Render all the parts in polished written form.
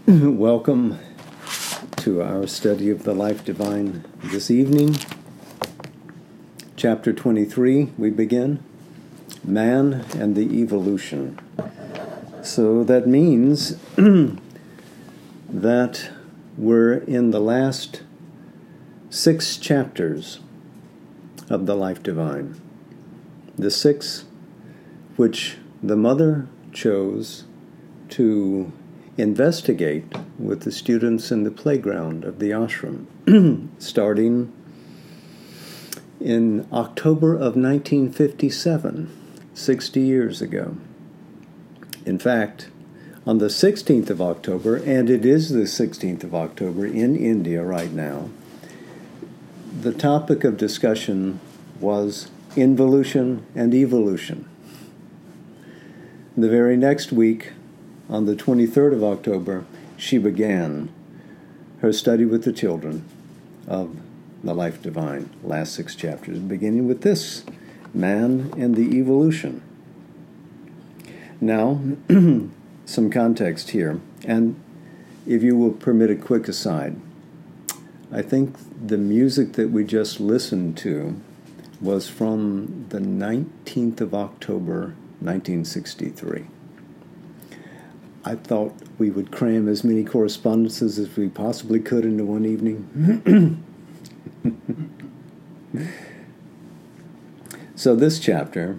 Welcome to our study of the Life Divine this evening. Chapter 23, we begin. Man and the Evolution. So that means that we're in the last 6 chapters of the Life Divine. The 6 which the Mother chose to investigate with the students in the playground of the ashram, starting in October of 1957, 60 years ago. In fact, on the 16th of October, and it is the 16th of October in India right now, the topic of discussion was involution and evolution. The very next week, on the 23rd of October, she began her study with the children of the Life Divine, last 6 chapters, beginning with this, Man and the Evolution. Now, some context here, and if you will permit a quick aside, I think the music that we just listened to was from the 19th of October, 1963. I thought we would cram as many correspondences as we possibly could into one evening. So this chapter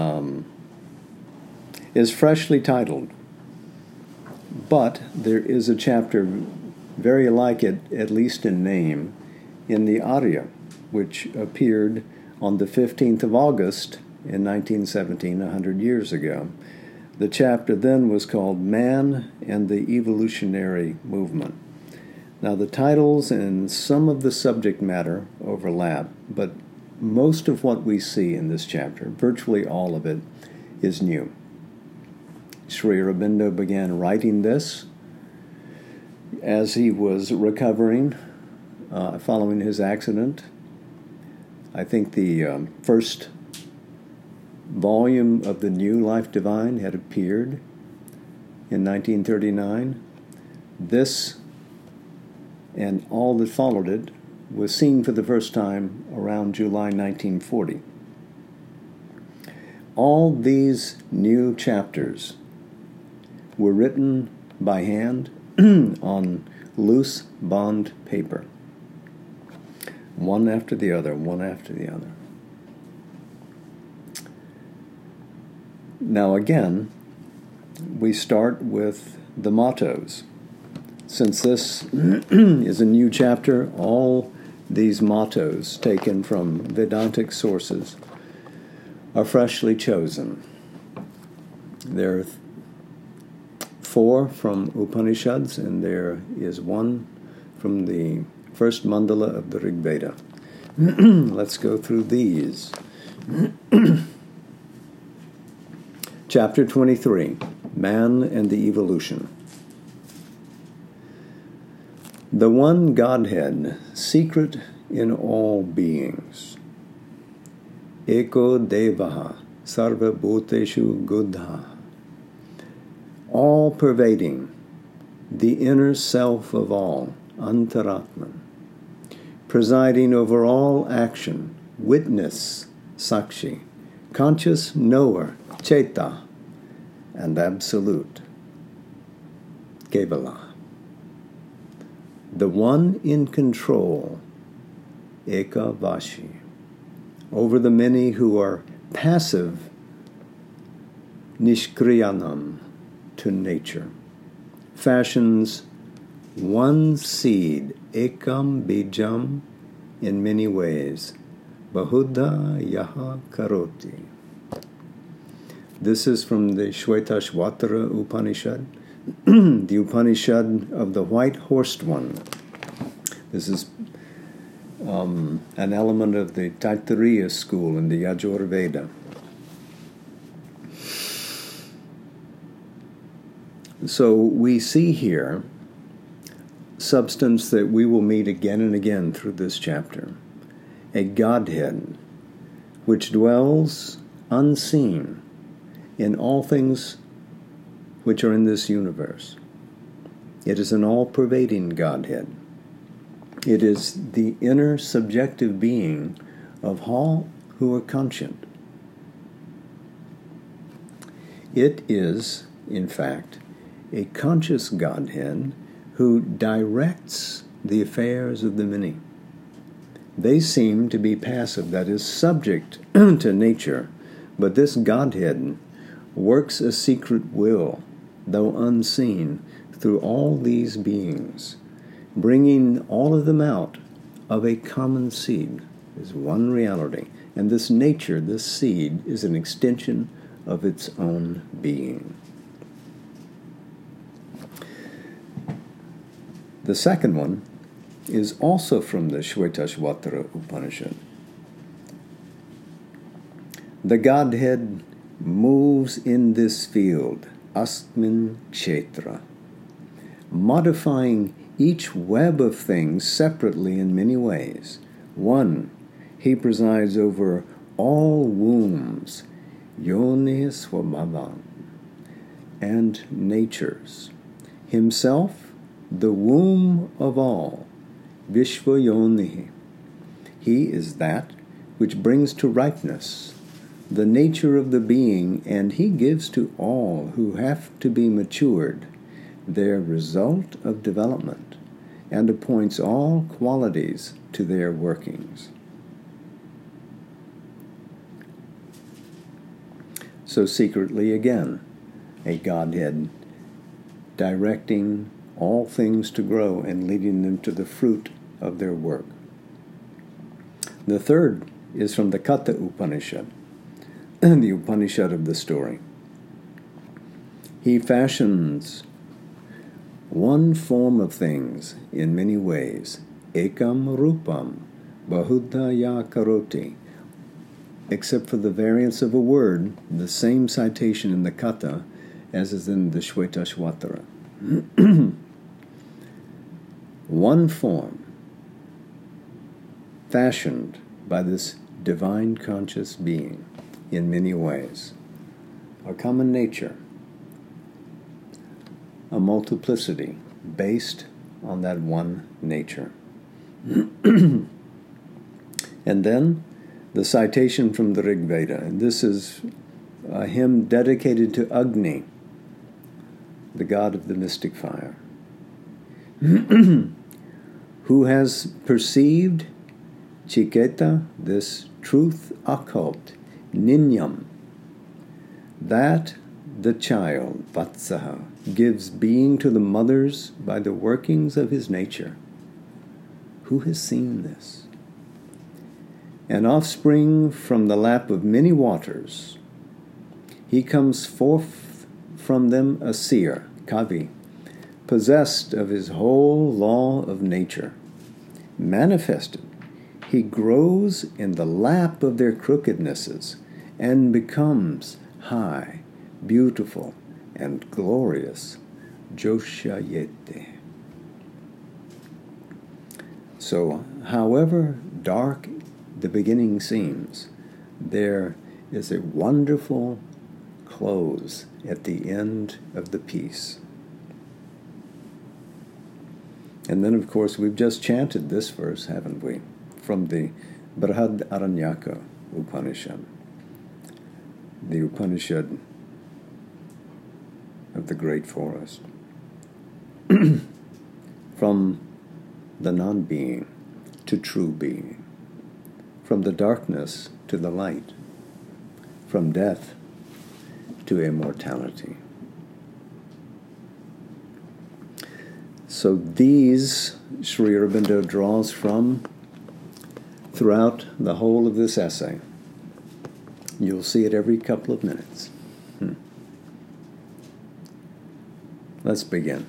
is freshly titled, but there is a chapter very like it, at least in name, in the Arya, which appeared on the 15th of August in 1917, 100 years ago. The chapter then was called Man and the Evolutionary Movement. Now, the titles and some of the subject matter overlap, but most of what we see in this chapter, virtually all of it, is new. Sri Aurobindo began writing this as he was recovering following his accident. I think the first volume of the New Life Divine had appeared in 1939. This and all that followed it was seen for the first time around July 1940. All these new chapters were written by hand on loose bond paper, one after the other, one after the other. Now again, we start with the mottos. Since this is a new chapter, all these mottos taken from Vedantic sources are freshly chosen. There are 4 from Upanishads, and there is 1 from the first mandala of the Rig Veda. Let's go through these. Chapter 23, Man and the Evolution. The one Godhead, secret in all beings. Eko Devaha, Sarva Bhuteshu Guddha. All-pervading, the inner self of all, Antaratman. Presiding over all action, witness, Sakshi. Conscious knower, Cheta, and absolute, Kevala. The one in control, Eka Vashi, over the many who are passive, Nishkriyanam, to nature, fashions one seed, Ekam Bijam, in many ways, Bahudha Yaha Karoti. This is from the Shvetashvatara Upanishad, the Upanishad of the white-horsed one. This is an element of the Taittiriya school in the Yajur Veda. So we see here substance that we will meet again and again through this chapter. A Godhead which dwells unseen in all things which are in this universe. It is an all-pervading Godhead. It is the inner subjective being of all who are conscient. It is, in fact, a conscious Godhead who directs the affairs of the many. They seem to be passive, that is, subject to nature, but this Godhead works a secret will, though unseen, through all these beings, bringing all of them out of a common seed. Is one reality, and this nature, this seed, is an extension of its own being. The second one is also from the Shvetashvatara Upanishad. The Godhead moves in this field, Asmin Kshetra, modifying each web of things separately in many ways. One, he presides over all wombs, Yoni Swabhavan, and natures. Himself, the womb of all, Vishva Yoni. He is that which brings to ripeness the nature of the being, and he gives to all who have to be matured their result of development, and appoints all qualities to their workings. So secretly again, a Godhead directing all things to grow and leading them to the fruit of their work. The third is from the Katha Upanishad, the Upanishad of the story. He fashions one form of things in many ways, ekam rupam bahudha ya karoti, except for the variance of a word, the same citation in the Katha as is in the Shvetashvatara. One form, fashioned by this divine conscious being in many ways. A common nature, a multiplicity based on that one nature. And then the citation from the Rig Veda, and this is a hymn dedicated to Agni, the god of the mystic fire, who has perceived Chiketa, this truth occult, Ninyam, that the child, Vatsaha, gives being to the mothers by the workings of his nature. Who has seen this? An offspring from the lap of many waters, he comes forth from them a seer, Kavi, possessed of his whole law of nature. Manifested, he grows in the lap of their crookednesses and becomes high, beautiful, and glorious, Joshayete. So, however dark the beginning seems, there is a wonderful close at the end of the piece. And then, of course, we've just chanted this verse, haven't we? From the Brihad Aranyaka Upanishad, the Upanishad of the Great Forest. From the non-being to true being. From the darkness to the light. From death to immortality. So these Sri Aurobindo draws from throughout the whole of this essay. You'll see it every couple of minutes. Let's begin.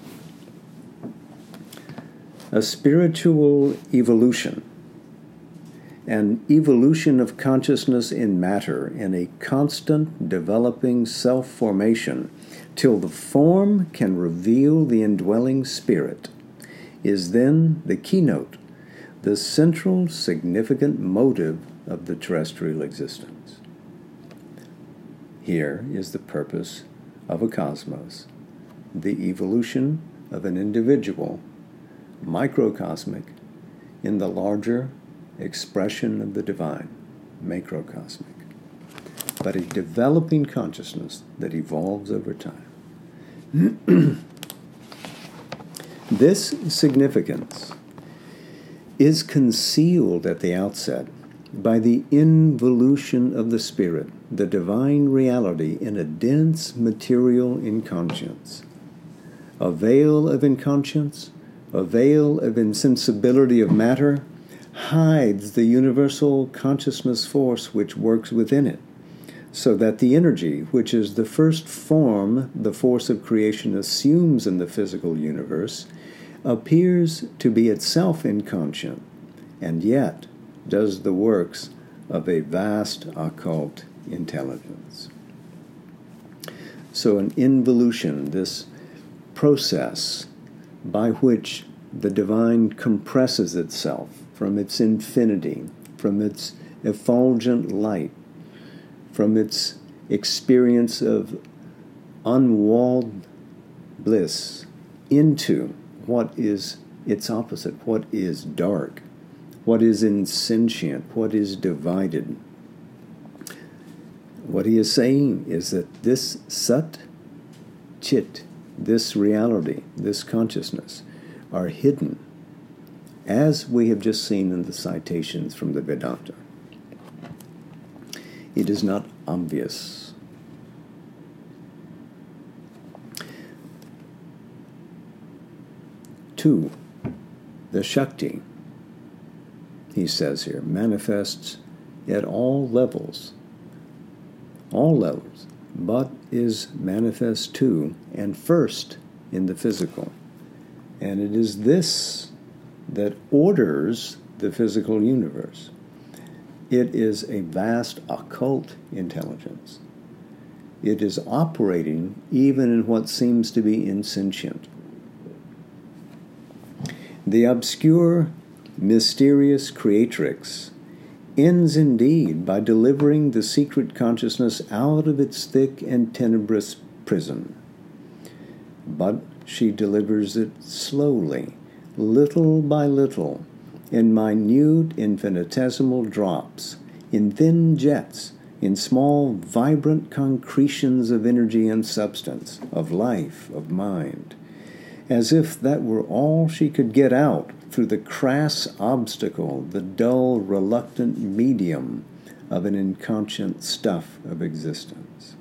A spiritual evolution, an evolution of consciousness in matter in a constant developing self-formation till the form can reveal the indwelling spirit, is then the keynote, the central significant motive of the terrestrial existence. Here is the purpose of a cosmos, the evolution of an individual, microcosmic, in the larger expression of the divine, macrocosmic, but a developing consciousness that evolves over time. This significance is concealed at the outset by the involution of the spirit, the divine reality in a dense material inconscience. A veil of inconscience, a veil of insensibility of matter, hides the universal consciousness force which works within it, so that the energy, which is the first form the force of creation assumes in the physical universe, appears to be itself inconscient, and yet does the works of a vast occult intelligence. So an involution, this process by which the divine compresses itself from its infinity, from its effulgent light, from its experience of unwalled bliss into what is its opposite, what is dark, what is insentient, what is divided. What he is saying is that this Sat, Chit, this reality, this consciousness, are hidden, as we have just seen in the citations from the Vedanta. It is not obvious. Two, the Shakti, he says here, manifests at all levels, but is manifest too, and first in the physical. And it is this that orders the physical universe. It is a vast occult intelligence. It is operating even in what seems to be insentient. The obscure, mysterious creatrix ends indeed by delivering the secret consciousness out of its thick and tenebrous prison. But she delivers it slowly, little by little, in minute infinitesimal drops, in thin jets, in small vibrant concretions of energy and substance, of life, of mind, as if that were all she could get out through the crass obstacle, the dull, reluctant medium of an inconscient stuff of existence.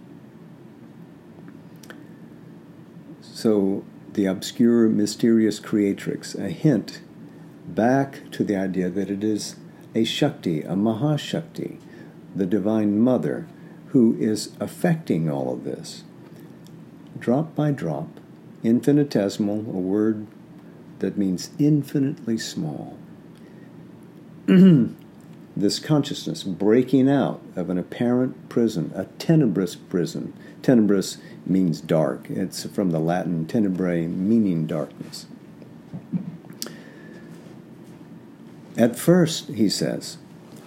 So, the obscure, mysterious creatrix, a hint back to the idea that it is a Shakti, a Mahashakti, the Divine Mother, who is affecting all of this. Drop by drop, infinitesimal, a word that means infinitely small. This consciousness breaking out of an apparent prison, a tenebrous prison. Tenebrous means dark. It's from the Latin tenebrae, meaning darkness. At first, he says,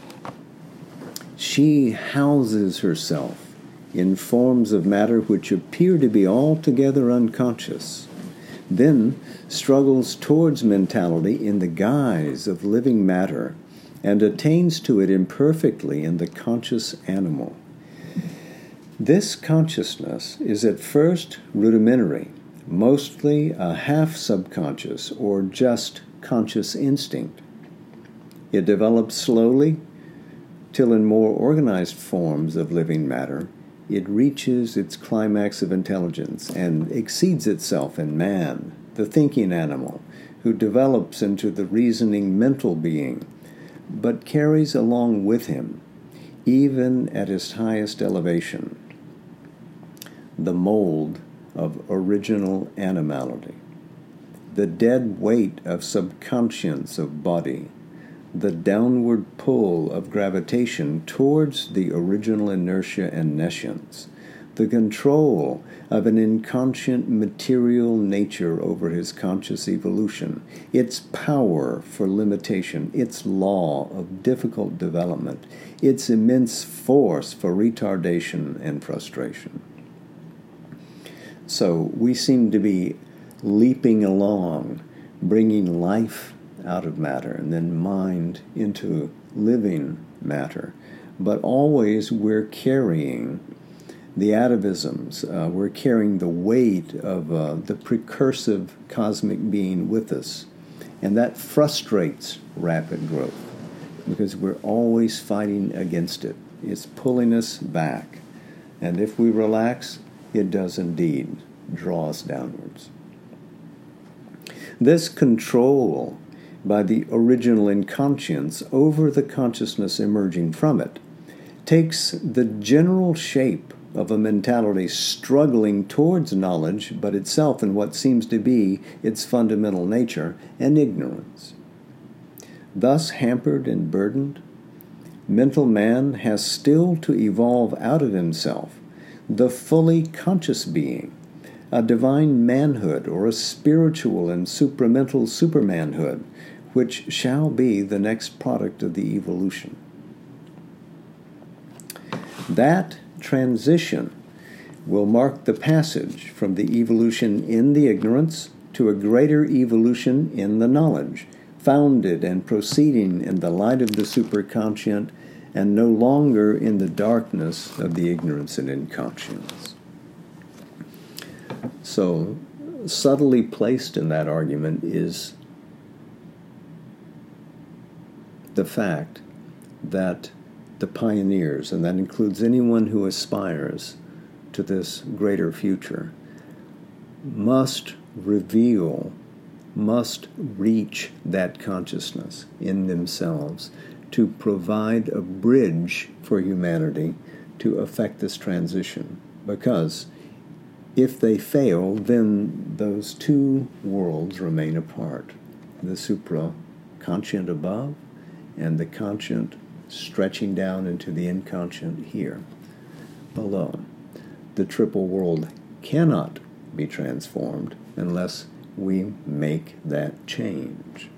she houses herself in forms of matter which appear to be altogether unconscious, then struggles towards mentality in the guise of living matter, and attains to it imperfectly in the conscious animal. This consciousness is at first rudimentary, mostly a half-subconscious or just conscious instinct. It develops slowly, till in more organized forms of living matter, it reaches its climax of intelligence and exceeds itself in man, the thinking animal, who develops into the reasoning mental being, but carries along with him, even at his highest elevation, the mold of original animality, the dead weight of subconscience of body, the downward pull of gravitation towards the original inertia and nescience, the control of an inconscient material nature over his conscious evolution, its power for limitation, its law of difficult development, its immense force for retardation and frustration. So we seem to be leaping along, bringing life out of matter, and then mind into living matter. But always we're carrying the atavisms, we're carrying the weight of the precursive cosmic being with us. And that frustrates rapid growth because we're always fighting against it. It's pulling us back. And if we relax, it does indeed draw us downwards. This control by the original inconscience over the consciousness emerging from it takes the general shape of a mentality struggling towards knowledge, but itself in what seems to be its fundamental nature, and ignorance. Thus hampered and burdened, mental man has still to evolve out of himself the fully conscious being, a divine manhood or a spiritual and supramental supermanhood, which shall be the next product of the evolution. That transition will mark the passage from the evolution in the ignorance to a greater evolution in the knowledge, founded and proceeding in the light of the superconscient and no longer in the darkness of the ignorance and inconscience. So, subtly placed in that argument is the fact that the pioneers, and that includes anyone who aspires to this greater future, must reveal, must reach that consciousness in themselves to provide a bridge for humanity to effect this transition. Because if they fail, then those two worlds remain apart. The supra-conscient above and the conscient stretching down into the inconscient here below. The triple world cannot be transformed unless we make that change.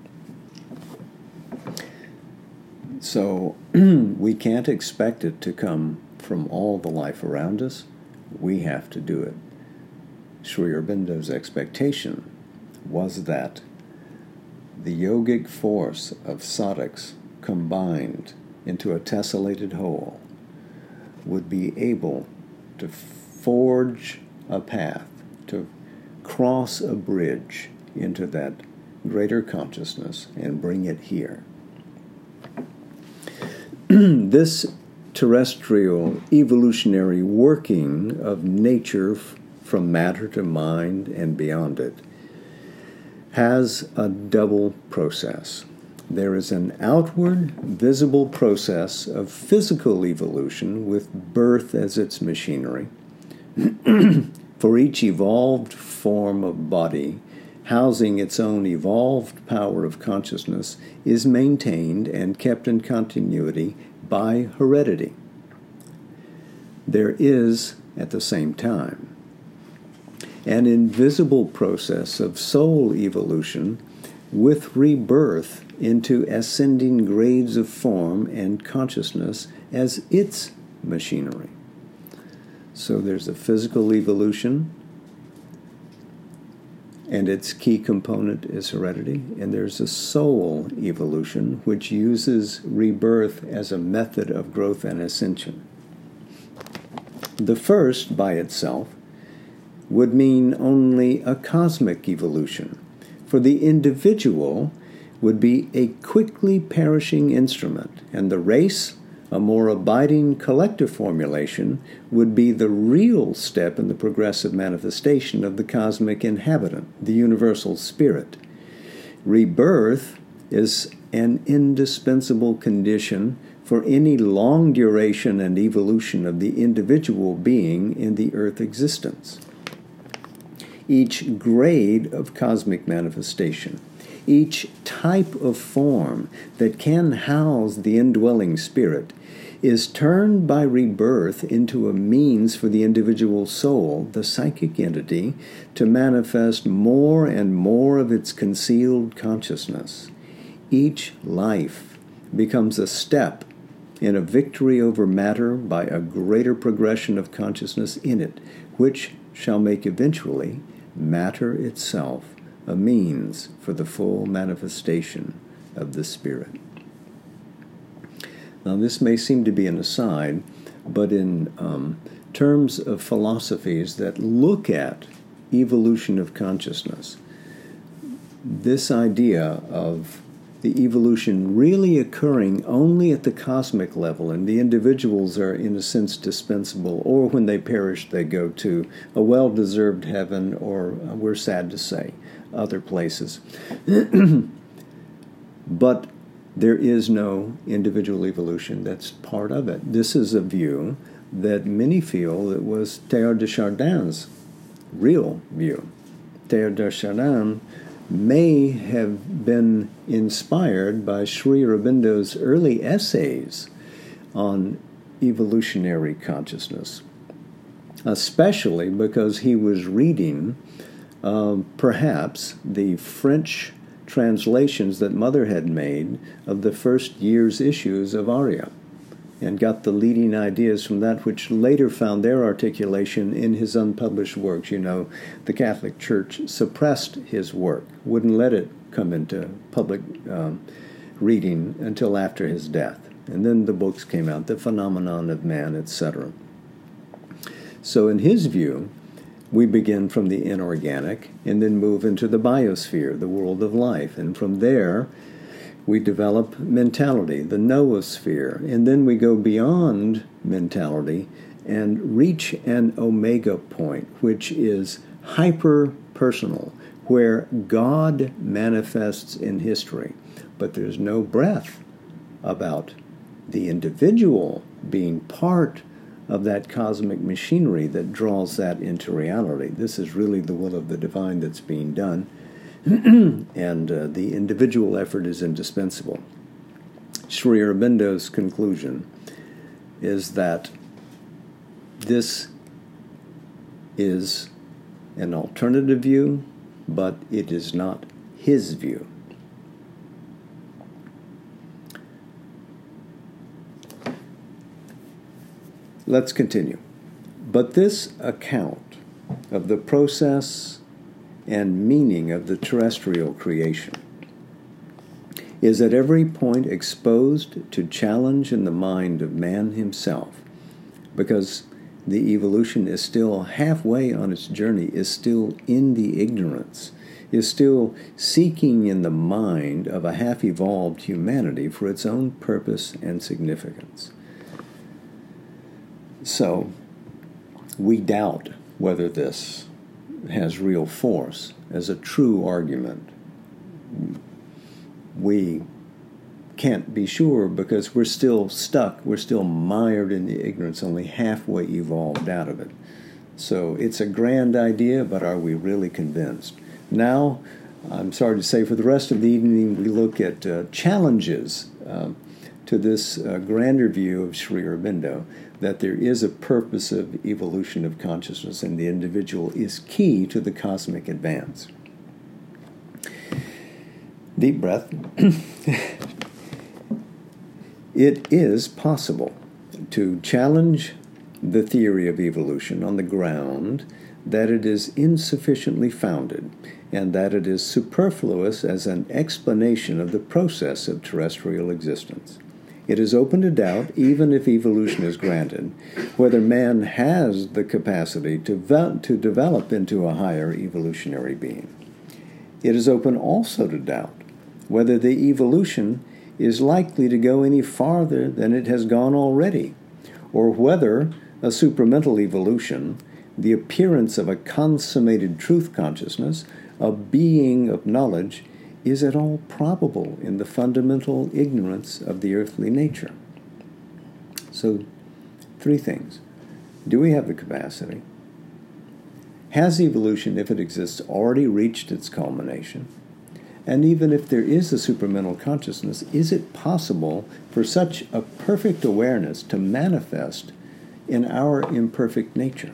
So we can't expect it to come from all the life around us. We have to do it. Sri Aurobindo's expectation was that the yogic force of sadhaks combined into a tessellated whole would be able to forge a path, to cross a bridge into that greater consciousness and bring it here. This terrestrial evolutionary working of nature from matter to mind and beyond it has a double process. There is an outward, visible process of physical evolution with birth as its machinery. For each evolved form of body, housing its own evolved power of consciousness, is maintained and kept in continuity by heredity. There is, at the same time, an invisible process of soul evolution with rebirth into ascending grades of form and consciousness as its machinery. So there's a physical evolution, and its key component is heredity, and there's a soul evolution which uses rebirth as a method of growth and ascension. The first, by itself, would mean only a cosmic evolution. For the individual would be a quickly perishing instrument, and the race, a more abiding collective formulation, would be the real step in the progressive manifestation of the cosmic inhabitant, the universal spirit. Rebirth is an indispensable condition for any long duration and evolution of the individual being in the earth existence. Each grade of cosmic manifestation, each type of form that can house the indwelling spirit, is turned by rebirth into a means for the individual soul, the psychic entity, to manifest more and more of its concealed consciousness. Each life becomes a step in a victory over matter by a greater progression of consciousness in it, which shall make eventually matter itself a means for the full manifestation of the Spirit. Now, this may seem to be an aside, but in terms of philosophies that look at evolution of consciousness, this idea of the evolution really occurring only at the cosmic level, and the individuals are in a sense dispensable, or when they perish they go to a well-deserved heaven, or we're sad to say, other places. But there is no individual evolution that's part of it. This is a view that many feel that was Teilhard de Chardin's real view. Teilhard de Chardin may have been inspired by Sri Aurobindo's early essays on evolutionary consciousness, especially because he was reading perhaps the French translations that Mother had made of the first year's issues of Arya, and got the leading ideas from that, which later found their articulation in his unpublished works. You know, the Catholic Church suppressed his work, wouldn't let it come into public reading until after his death. And then the books came out, The Phenomenon of Man, etc. So in his view, we begin from the inorganic and then move into the biosphere, the world of life. And from there, we develop mentality, the noosphere, and then we go beyond mentality and reach an omega point, which is hyper-personal, where God manifests in history. But there's no breath about the individual being part of that cosmic machinery that draws that into reality. This is really the will of the divine that's being done. And the individual effort is indispensable. Sri Aurobindo's conclusion is that this is an alternative view, but it is not his view. Let's continue. But this account of the process and meaning of the terrestrial creation is at every point exposed to challenge in the mind of man himself, because the evolution is still halfway on its journey, is still in the ignorance, is still seeking in the mind of a half-evolved humanity for its own purpose and significance. So, we doubt whether this has real force as a true argument. We can't be sure because we're still stuck, we're still mired in the ignorance, only halfway evolved out of it. So it's a grand idea, but are we really convinced? Now, I'm sorry to say, for the rest of the evening, we look at challenges to this grander view of Sri Aurobindo, that there is a purposive evolution of consciousness and the individual is key to the cosmic advance. Deep breath. It is possible to challenge the theory of evolution on the ground that it is insufficiently founded and that it is superfluous as an explanation of the process of terrestrial existence. It is open to doubt, even if evolution is granted, whether man has the capacity to develop into a higher evolutionary being. It is open also to doubt whether the evolution is likely to go any farther than it has gone already, or whether a supramental evolution, the appearance of a consummated truth consciousness, a being of knowledge, is at all probable in the fundamental ignorance of the earthly nature. So, three things. Do we have the capacity? Has evolution, if it exists, already reached its culmination? And even if there is a supramental consciousness, is it possible for such a perfect awareness to manifest in our imperfect nature?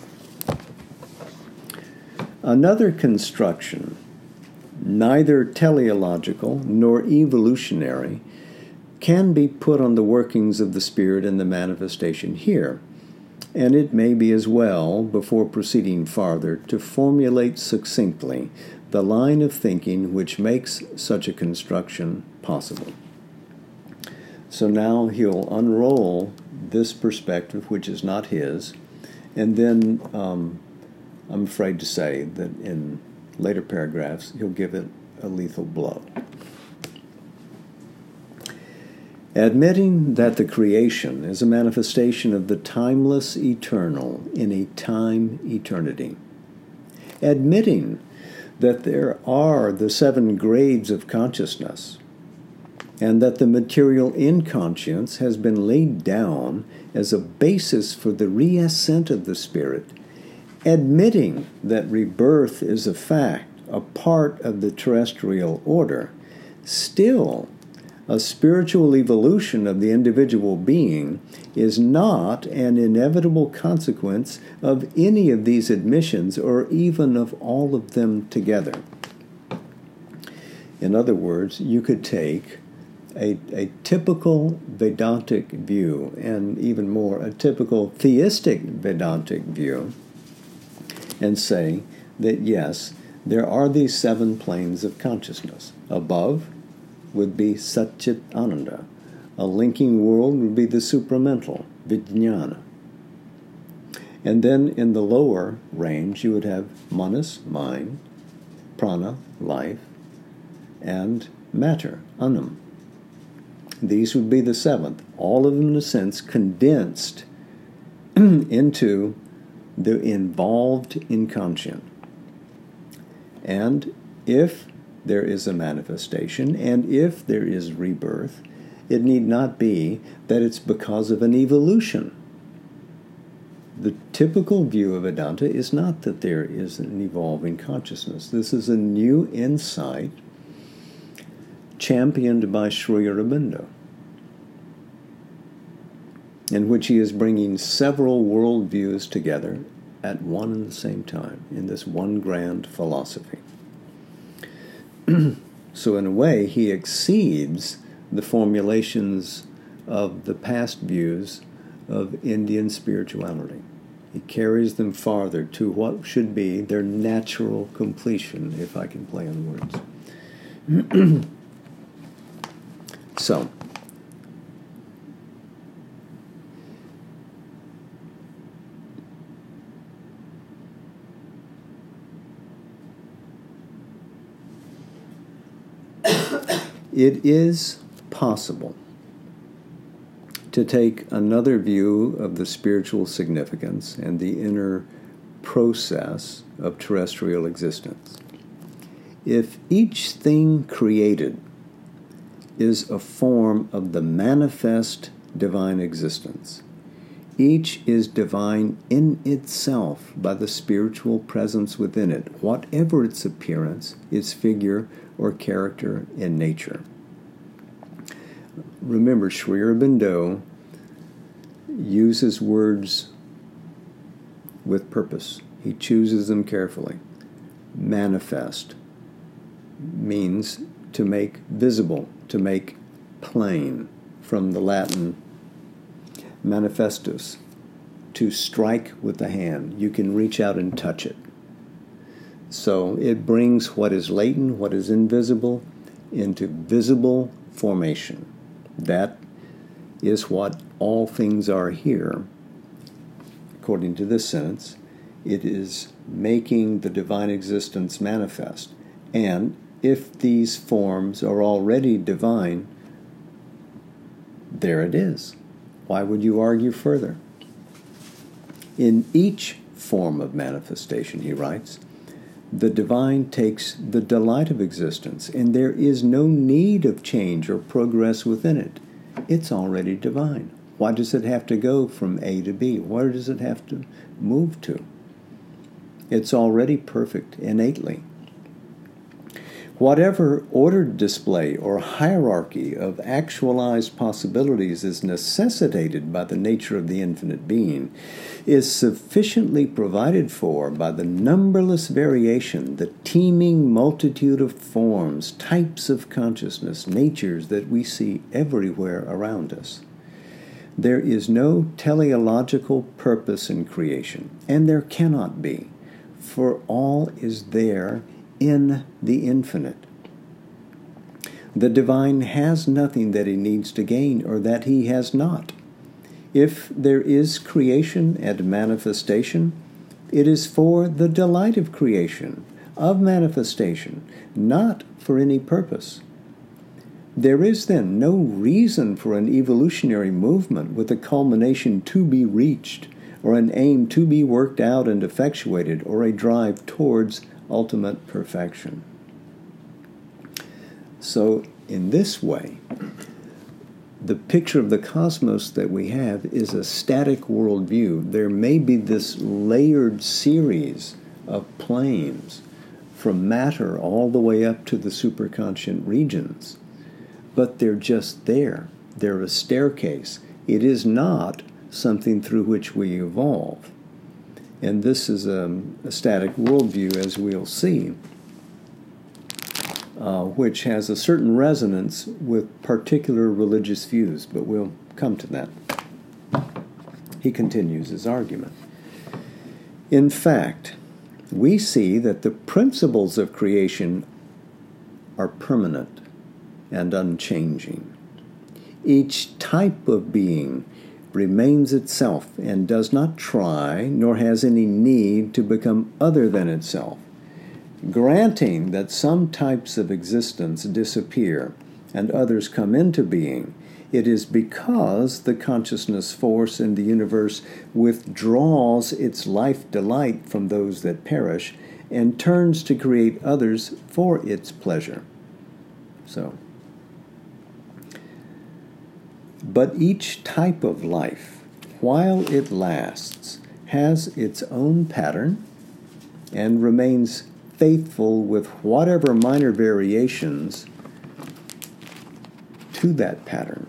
Another construction, neither teleological nor evolutionary, can be put on the workings of the Spirit and the manifestation here. And it may be as well, before proceeding farther, to formulate succinctly the line of thinking which makes such a construction possible. So now he'll unroll this perspective, which is not his, and then I'm afraid to say that in later paragraphs he'll give it a lethal blow. Admitting that the creation is a manifestation of the timeless eternal in a time eternity. Admitting that there are the 7 grades of consciousness, and that the material inconscience has been laid down as a basis for the reascent of the spirit, admitting that rebirth is a fact, a part of the terrestrial order, still a spiritual evolution of the individual being is not an inevitable consequence of any of these admissions or even of all of them together. In other words, you could take a typical Vedantic view, and even more, a typical theistic Vedantic view, and say that yes, there are these 7 planes of consciousness. Above would be Satchit Ananda. A linking world would be the supramental, Vijnana. And then in the lower range, you would have Manas, mind, Prana, life, and Matter, Anam. These would be the 7th, all of them in a sense condensed into the involved inconscient. And if there is a manifestation, and if there is rebirth, it need not be that it's because of an evolution. The typical view of Vedanta is not that there is an evolving consciousness. This is a new insight championed by Sri Aurobindo, in which he is bringing several worldviews together at one and the same time in this one grand philosophy. So in a way, he exceeds the formulations of the past views of Indian spirituality. He carries them farther to what should be their natural completion, if I can play on words. So, it is possible to take another view of the spiritual significance and the inner process of terrestrial existence. If each thing created is a form of the manifest divine existence, each is divine in itself by the spiritual presence within it, whatever its appearance, its figure, or character in nature. Remember, Sri Aurobindo uses words with purpose. He chooses them carefully. Manifest means to make visible, to make plain, from the Latin manifestus, to strike with the hand. You can reach out and touch it. So it brings what is latent, what is invisible, into visible formation. That is what all things are here. According to this sentence, it is making the divine existence manifest. And if these forms are already divine, there it is. Why would you argue further? In each form of manifestation, he writes, the divine takes the delight of existence, and there is no need of change or progress within it. It's already divine. Why does it have to go from A to B? Where does it have to move to? It's already perfect innately. Whatever ordered display or hierarchy of actualized possibilities is necessitated by the nature of the infinite being is sufficiently provided for by the numberless variation, the teeming multitude of forms, types of consciousness, natures that we see everywhere around us. There is no teleological purpose in creation, and there cannot be, for all is there in the infinite. The divine has nothing that he needs to gain or that he has not. If there is creation and manifestation, it is for the delight of creation, of manifestation, not for any purpose. There is then no reason for an evolutionary movement with a culmination to be reached, or an aim to be worked out and effectuated, or a drive towards ultimate perfection. So, in this way, the picture of the cosmos that we have is a static worldview. There may be this layered series of planes from matter all the way up to the superconscient regions, but they're just there. They're a staircase. It is not something through which we evolve. And this is a static worldview, as we'll see, which has a certain resonance with particular religious views, but we'll come to that. He continues his argument. In fact, we see that the principles of creation are permanent and unchanging. Each type of being remains itself and does not try nor has any need to become other than itself. Granting that some types of existence disappear and others come into being, it is because the consciousness force in the universe withdraws its life delight from those that perish and turns to create others for its pleasure. But each type of life, while it lasts, has its own pattern and remains faithful with whatever minor variations to that pattern.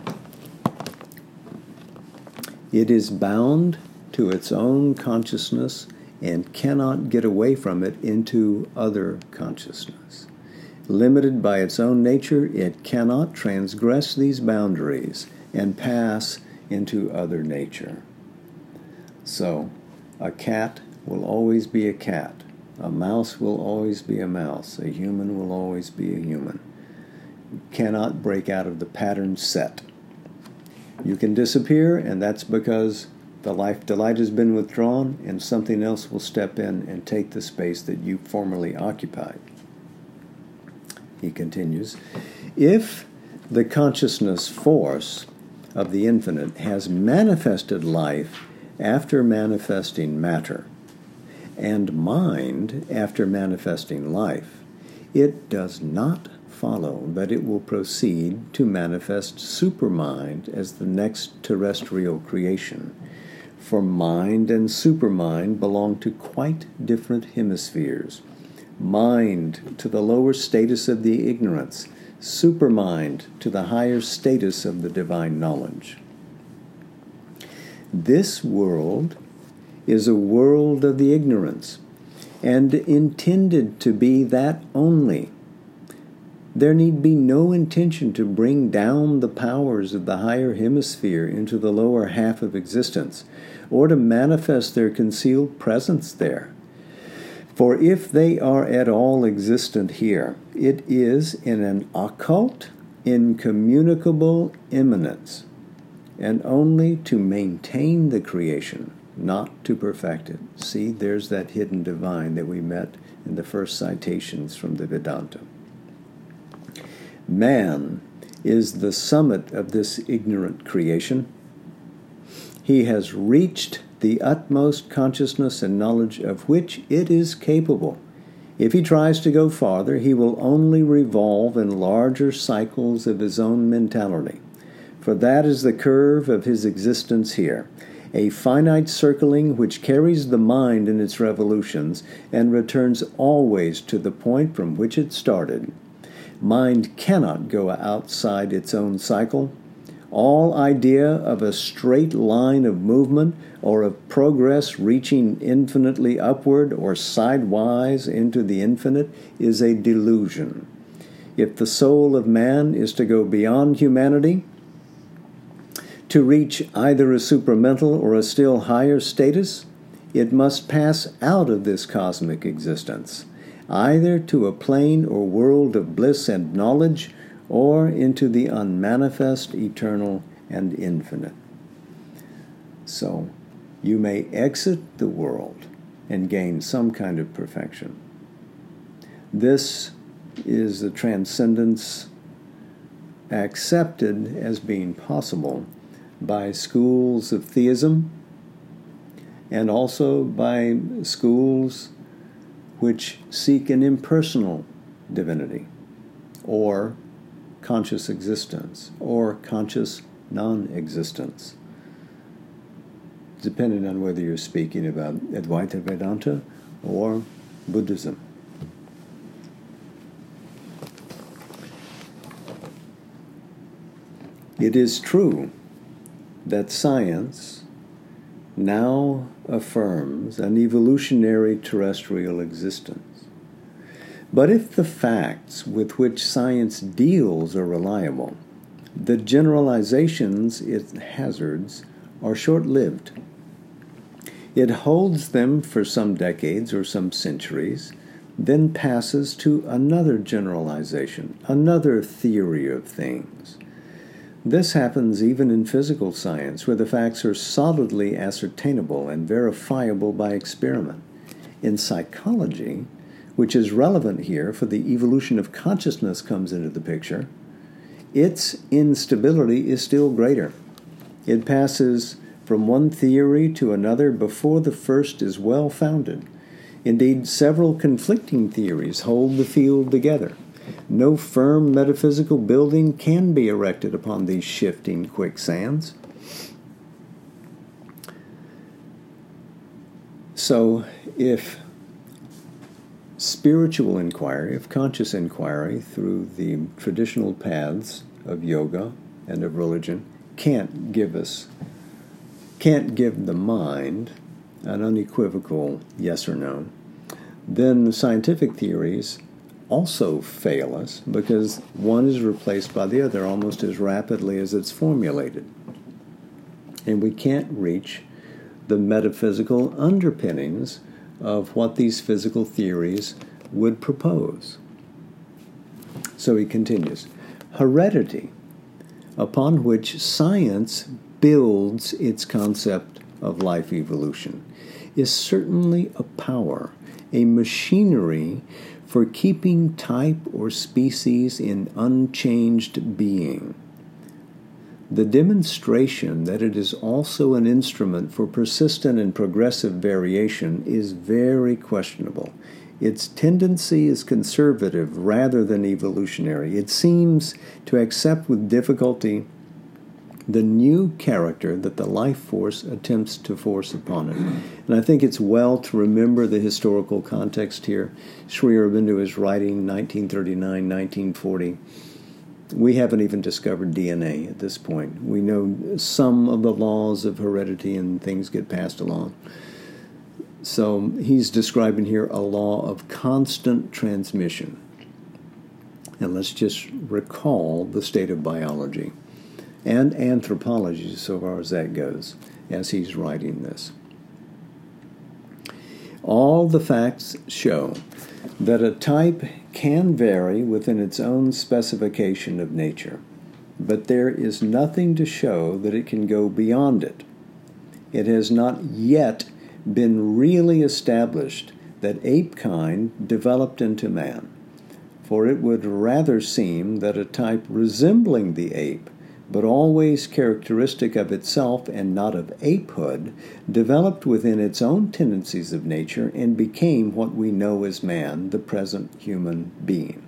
It is bound to its own consciousness and cannot get away from it into other consciousness. Limited by its own nature, it cannot transgress these boundaries and pass into other nature. So, a cat will always be a cat. A mouse will always be a mouse. A human will always be a human. You cannot break out of the pattern set. You can disappear, and that's because the life delight has been withdrawn, and something else will step in and take the space that you formerly occupied. He continues, if the consciousness force of the infinite has manifested life after manifesting matter, and mind after manifesting life, it does not follow that it will proceed to manifest supermind as the next terrestrial creation. For mind and supermind belong to quite different hemispheres. Mind to the lower status of the ignorance, supermind to the higher status of the divine knowledge. This world is a world of the ignorance, and intended to be that only. There need be no intention to bring down the powers of the higher hemisphere into the lower half of existence, or to manifest their concealed presence there. For if they are at all existent here, it is in an occult, incommunicable immanence, and only to maintain the creation, not to perfect it. See, there's that hidden divine that we met in the first citations from the Vedanta. Man is the summit of this ignorant creation. He has reached the utmost consciousness and knowledge of which it is capable. If he tries to go farther, he will only revolve in larger cycles of his own mentality. For that is the curve of his existence here, a finite circling which carries the mind in its revolutions and returns always to the point from which it started. Mind cannot go outside its own cycle. All idea of a straight line of movement or of progress reaching infinitely upward or sidewise into the infinite is a delusion. If the soul of man is to go beyond humanity, To reach either a supramental or a still higher status, it must pass out of this cosmic existence, either to a plane or world of bliss and knowledge, or into the unmanifest, eternal, and infinite. So, you may exit the world and gain some kind of perfection. This is the transcendence accepted as being possible by schools of theism and also by schools which seek an impersonal divinity or conscious existence or conscious non-existence, depending on whether you're speaking about Advaita Vedanta or Buddhism. It is true that science now affirms an evolutionary terrestrial existence. But if the facts with which science deals are reliable, the generalizations it hazards are short-lived. It holds them for some decades or some centuries, then passes to another generalization, another theory of things. This happens even in physical science, where the facts are solidly ascertainable and verifiable by experiment. In psychology, which is relevant here for the evolution of consciousness comes into the picture, its instability is still greater. It passes from one theory to another before the first is well founded. Indeed, several conflicting theories hold the field together. No firm metaphysical building can be erected upon these shifting quicksands. So, if spiritual inquiry, if conscious inquiry through the traditional paths of yoga and of religion can't give the mind an unequivocal yes or no, then the scientific theories also fail us because one is replaced by the other almost as rapidly as it's formulated. And we can't reach the metaphysical underpinnings of what these physical theories would propose. So he continues, heredity, upon which science builds its concept of life evolution, is certainly a power, a machinery for keeping type or species in unchanged being. The demonstration that it is also an instrument for persistent and progressive variation is very questionable. Its tendency is conservative rather than evolutionary. It seems to accept with difficulty the new character that the life force attempts to force upon it. And I think it's well to remember the historical context here. Sri Aurobindo is writing 1939, 1940. We haven't even discovered DNA at this point. We know some of the laws of heredity and things get passed along. So he's describing here a law of constant transmission. And let's just recall the state of biology and anthropology, so far as that goes, as he's writing this. All the facts show that a type can vary within its own specification of nature, but there is nothing to show that it can go beyond it. It has not yet been really established that ape kind developed into man, for it would rather seem that a type resembling the ape, but always characteristic of itself and not of apehood, developed within its own tendencies of nature and became what we know as man, the present human being.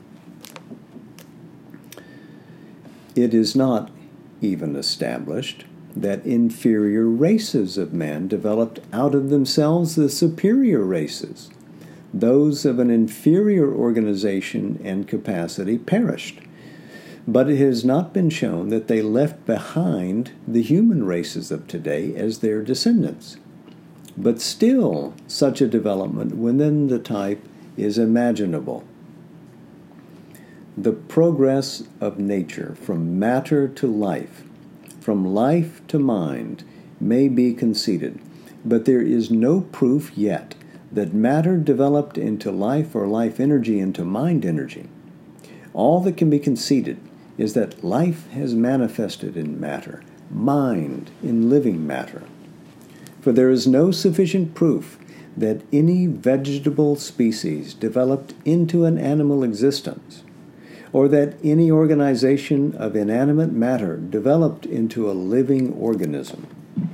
It is not even established that inferior races of man developed out of themselves the superior races. Those of an inferior organization and capacity perished. But it has not been shown that they left behind the human races of today as their descendants. But still, such a development within the type is imaginable. The progress of nature from matter to life from life to mind may be conceded, but there is no proof yet that matter developed into life or life energy into mind energy. All that can be conceded is that life has manifested in matter, mind in living matter. For there is no sufficient proof that any vegetable species developed into an animal existence, or that any organization of inanimate matter developed into a living organism.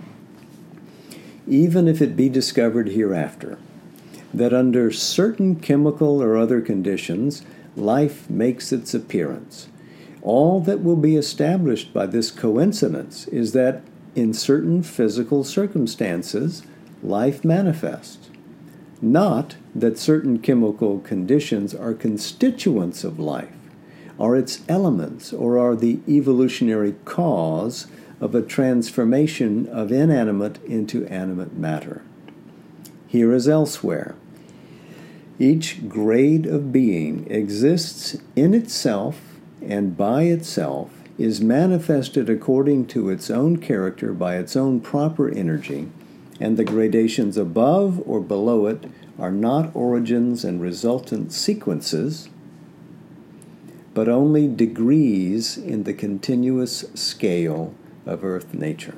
Even if it be discovered hereafter that under certain chemical or other conditions life makes its appearance, all that will be established by this coincidence is that in certain physical circumstances life manifests, not that certain chemical conditions are constituents of life, are its elements, or are the evolutionary cause of a transformation of inanimate into animate matter. Here as elsewhere, each grade of being exists in itself and by itself, is manifested according to its own character by its own proper energy, and the gradations above or below it are not origins and resultant sequences, but only degrees in the continuous scale of earth nature.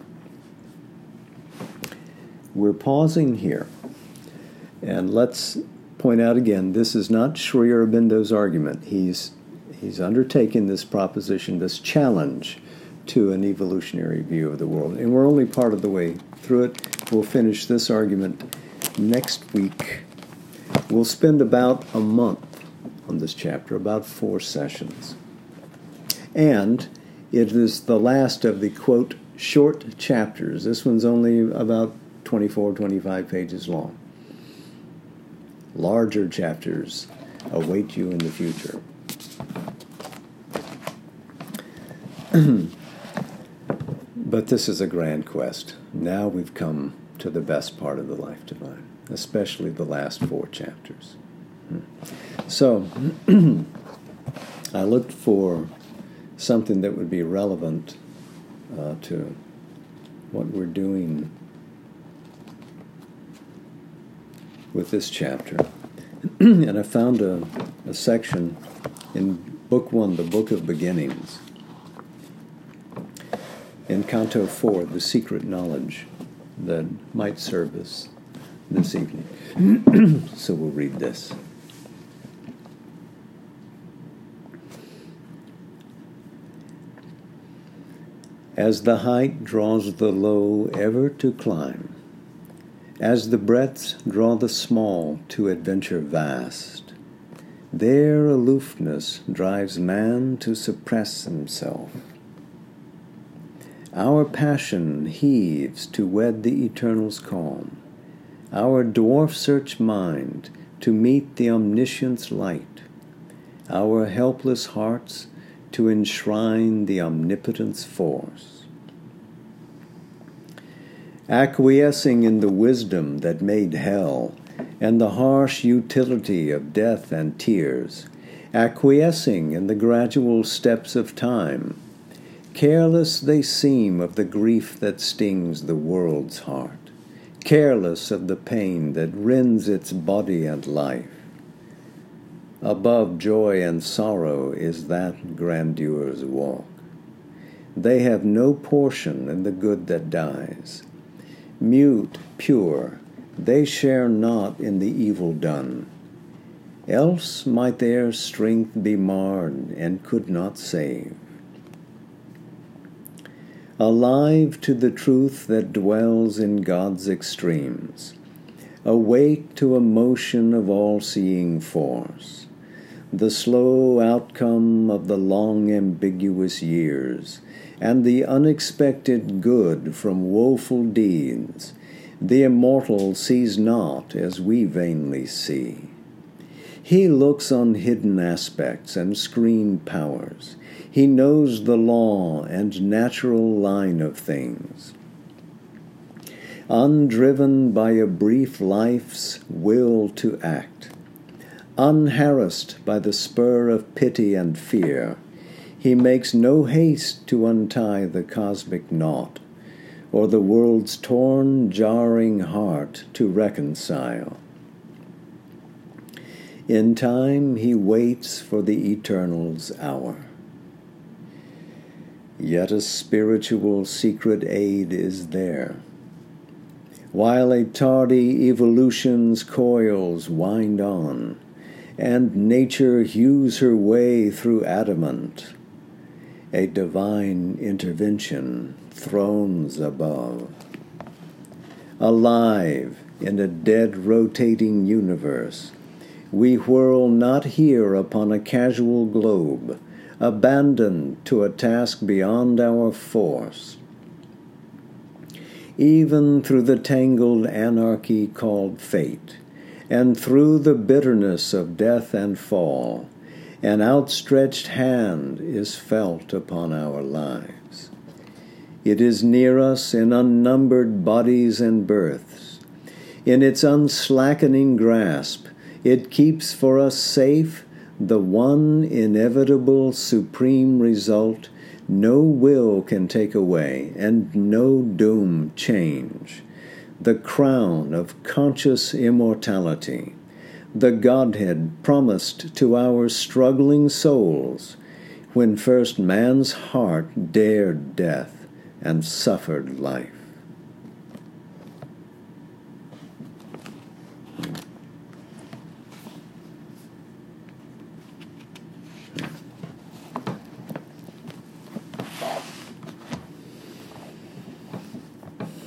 We're pausing here, and let's point out again, this is not Sri Aurobindo's argument. He's undertaken this proposition, this challenge to an evolutionary view of the world, and we're only part of the way through it. We'll finish this argument next week. We'll spend about a month on this chapter, about 4 sessions. And it is the last of the, quote, short chapters. This one's only about 24, 25 pages long. Larger chapters await you in the future. But this is a grand quest. Now we've come to the best part of the life divine, especially the last 4 chapters. So, I looked for something that would be relevant to what we're doing with this chapter. And I found a section in Book 1, the Book of Beginnings, in Canto 4, The Secret Knowledge, that might serve us this evening. So we'll read this. As the height draws the low ever to climb, as the breadths draw the small to adventure vast, their aloofness drives man to suppress himself. Our passion heaves to wed the eternal's calm, our dwarf-search mind to meet the omniscient's light, our helpless hearts to enshrine the omnipotent's force. Acquiescing in the wisdom that made hell, and the harsh utility of death and tears, acquiescing in the gradual steps of time, careless they seem of the grief that stings the world's heart, careless of the pain that rends its body and life. Above joy and sorrow is that grandeur's walk. They have no portion in the good that dies. Mute, pure, they share not in the evil done. Else might their strength be marred and could not save. Alive to the truth that dwells in God's extremes, awake to a motion of all-seeing force, the slow outcome of the long ambiguous years, and the unexpected good from woeful deeds, the immortal sees not as we vainly see. He looks on hidden aspects and screened powers. He knows the law and natural line of things. Undriven by a brief life's will to act, unharassed by the spur of pity and fear, He makes no haste to untie the cosmic knot, or the world's torn, jarring heart to reconcile. In time he waits for the Eternal's hour. Yet a spiritual secret aid is there. While a tardy evolution's coils wind on, and nature hews her way through adamant, a divine intervention thrones above. Alive in a dead rotating universe, we whirl not here upon a casual globe, abandoned to a task beyond our force. Even through the tangled anarchy called fate, and through the bitterness of death and fall, an outstretched hand is felt upon our lives. It is near us in unnumbered bodies and births. In its unslackening grasp, it keeps for us safe the one inevitable supreme result no will can take away and no doom change, the crown of conscious immortality, the Godhead promised to our struggling souls when first man's heart dared death and suffered life.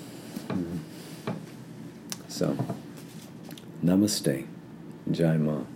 So, namaste, Jai Ma.